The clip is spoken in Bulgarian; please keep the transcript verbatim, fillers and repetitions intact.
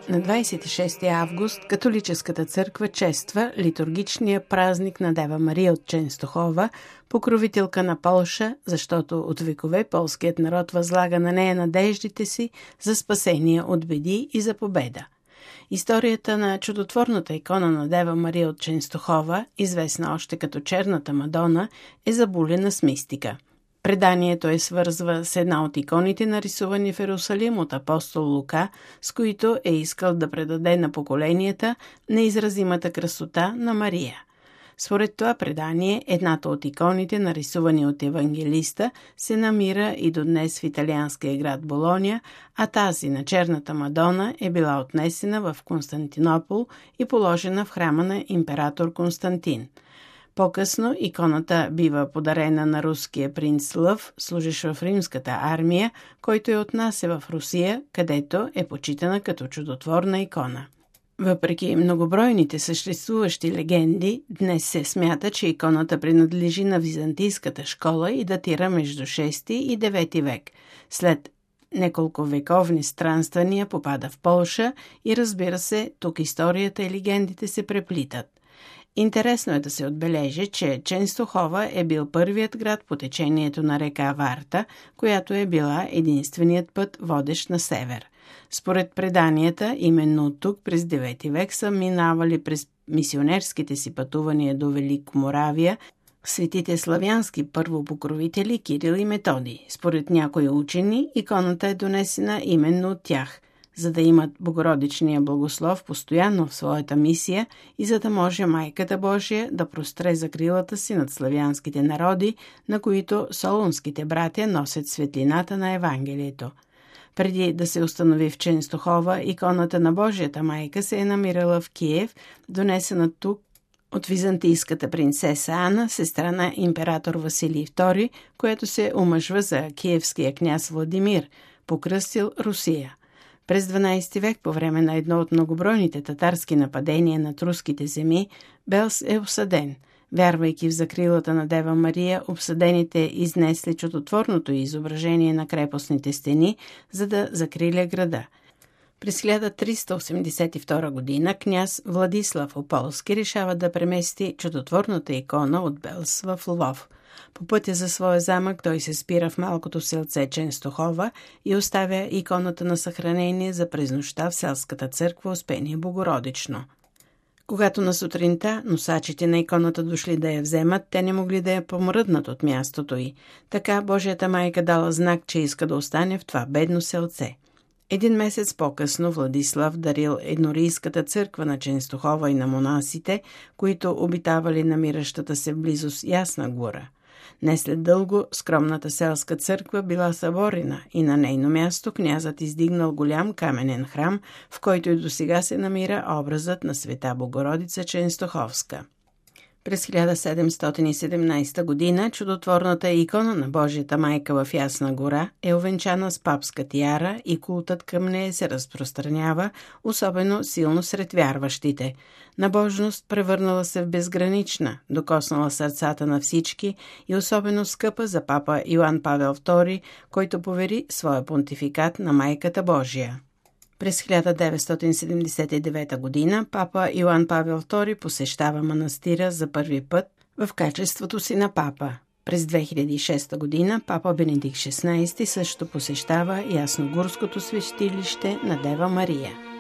На двадесет и шести август католическата църква чества литургичния празник на Дева Мария от Ченстохова, покровителка на Полша, защото от векове полският народ възлага на нея надеждите си за спасение от беди и за победа. Историята на чудотворната икона на Дева Мария от Ченстохова, известна още като Черната Мадона, е забулена с мистика. Преданието е свързва с една от иконите, нарисувани в Йерусалим от апостол Лука, с които е искал да предаде на поколенията неизразимата красота на Мария. Според това предание, едната от иконите, нарисувани от евангелиста, се намира и до днес в италианския град Болоня, а тази на Черната Мадона е била отнесена в Константинопол и положена в храма на император Константин. По-късно иконата бива подарена на руския принц Лъв, служещ в римската армия, който я отнася в Русия, където е почитана като чудотворна икона. Въпреки многобройните съществуващи легенди, днес се смята, че иконата принадлежи на византийската школа и датира между шести и девети век. След неколко вековни странствания попада в Полша и, разбира се, тук историята и легендите се преплитат. Интересно е да се отбележи, че Ченстохова е бил първият град по течението на река Варта, която е била единственият път водещ на север. Според преданията, именно от тук през девети век са минавали през мисионерските си пътувания до Великоморавия светите славянски първопокровители Кирил и Методий. Според някои учени, иконата е донесена именно от тях, за да имат Богородичния благослов постоянно в своята мисия и за да може Майката Божия да простре закрилата си над славянските народи, на които солунските братя носят светлината на Евангелието. Преди да се установи в Ченстохова, иконата на Божията майка се е намирала в Киев, донесена тук от византийската принцеса Ана, сестра на император Василий втори, което се омъжва за киевския княз Владимир, покръстил Русия. През дванадесети век, по време на едно от многобройните татарски нападения над руските земи, Белс е осъден. Вярвайки в закрилата на Дева Мария, обсъдените изнесли чудотворното изображение на крепостните стени, за да закриля града. През хиляда триста осемдесет и втора година княз Владислав Ополски решава да премести чудотворната икона от Белс в Лвов. По пътя за своя замък той се спира в малкото селце Ченстохова и оставя иконата на съхранение за през нощта в селската църква Успение Богородично. Когато на сутринта носачите на иконата дошли да я вземат, те не могли да я помръднат от мястото й. Така Божията майка дала знак, че иска да остане в това бедно селце. Един месец по-късно Владислав дарил еднорийската църква на Ченстохова и на монасите, които обитавали намиращата се в близост Ясна гора. Не след дълго скромната селска църква била съборена и на нейно място князът издигнал голям каменен храм, в който и досега се намира образът на Света Богородица Ченстоховска. През хиляда седемстотин и седемнадесета година чудотворната икона на Божията майка в Ясна гора е овенчана с папска тиара и култът към нея се разпространява, особено силно сред вярващите. Набожност превърнала се в безгранична, докоснала сърцата на всички и особено скъпа за папа Йоан Павел втори, който повери своя понтификат на Майката Божия. През хиляда деветстотин седемдесет и девета година папа Йоан Павел втори посещава манастира за първи път в качеството си на папа. През две хиляди и шеста година папа Бенедикт шестнадесети също посещава Ясногорското светилище на Дева Мария.